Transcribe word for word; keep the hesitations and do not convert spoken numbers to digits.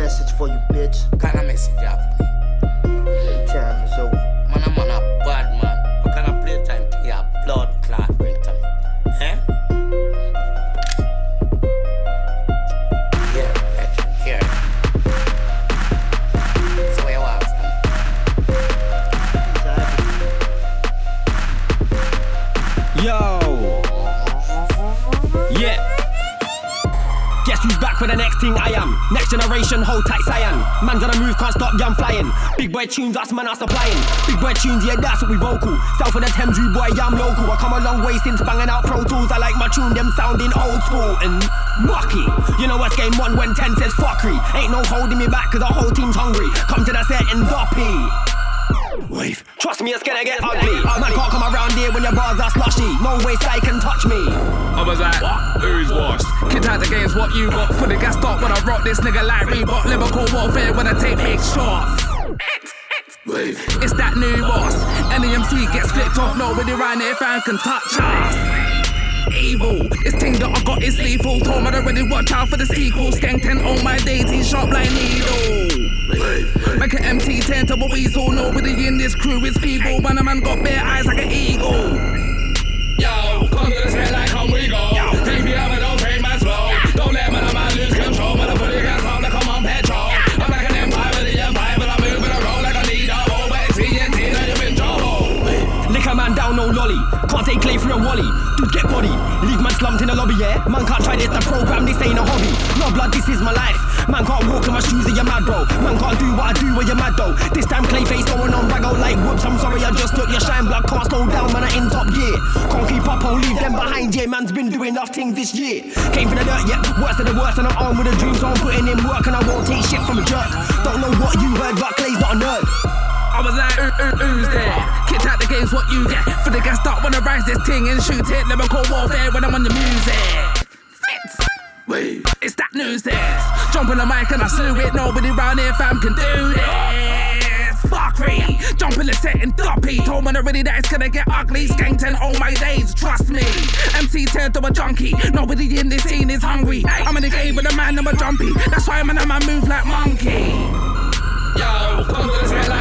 message for you, bitch. What kind of message you have for me? Time is over. Man, I'm on a bad man. What kind of playtime to your blood clot bring to me? Eh? Yeah, Patrick, here. So where you are, Yo. Yeah. Guess who's back for the next thing I am? Next generation, hold tight cyan. Man's on the move, can't stop, yeah, I'm flying. Big boy tunes, us man are supplying. Big boy tunes, yeah, that's what we vocal. South of the Thames, rude boy, yeah, I'm local. I come a long way since banging out Pro Tools. I like my tune, them sounding old school and mucky. You know what's game one when ten says fuckery. Ain't no holding me back cause the whole team's hungry. Come to the set and doppy. Wave. Trust me, it's gonna get ugly. Man can't come around here when your bars are slushy. No way Sky can touch me. I was like, what? Who's washed? Kid out the game's what you got. Fully gassed up when I rock this nigga like Reebok. Lyrical warfare when I take big shots. Wave. It's that new boss. Any M C gets flipped off. Nobody around here fan can touch us. Evil, this thing that I got is lethal. Told me already, watch out for the sequel. Skank ten on my daisy, sharp like needle. Make an M T ten to a weasel. Nobody in this crew is feeble. When a man got bare eyes like an eagle. Yo, come to the set like come we go. Take me out but don't take my slow. Don't let man a man lose control. But I put it gas on like I'm on petrol. I'm like an empire with the empire, but I'm moving a roll like I need a hole. But it's T N T that you've been told. Lick a man down, no lolly. Can't take clay through a wally. Dude, get body. Leave man slumped in the lobby, yeah? Man can't try this, the program, this ain't a hobby. No blood, this is my life. Man can't walk in my shoes, are you mad, bro? Man can't do what I do, where you mad, though? This time Clayface going on raggo like whoops. I'm sorry, I just took your shine, blood can't slow down, man, I in top gear. Can't keep up, I'll leave them behind, yeah. Man's been doing enough things this year. Came from the dirt, yeah, worse than the worst, and I'm on with a dream, so I'm putting in work, and I won't take shit from a jerk. Don't know what you heard, but Clay's not a nerd. I was like, ooh, ooh, who's there? Kicked out the game's what you get. For the gas start when I rise this thing and shoot it. Lyrical warfare when I'm on the music. Wait, it's that news there. Jump on the mic and I slew it. Nobody round here fam can do this. Fuckery. Jump in the set and doppy. Told me already that it's gonna get ugly. Skank ten all my days, trust me. M C turned to a junkie. Nobody in this scene is hungry. I'm in the game with a man, I'm a jumpy. That's why I'm in a man move like monkey. Yo, come to the set like